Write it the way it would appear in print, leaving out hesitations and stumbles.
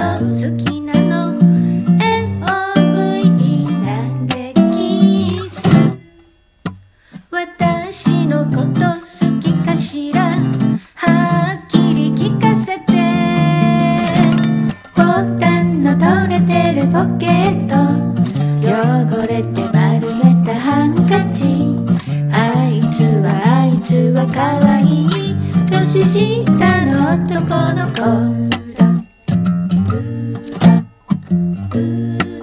好きなの LOVE なんでキス私のこと好きかしらはっきり聞かせてボタンの取れてるポケット汚れて丸めたハンカチあいつは可愛い年下の男の子だ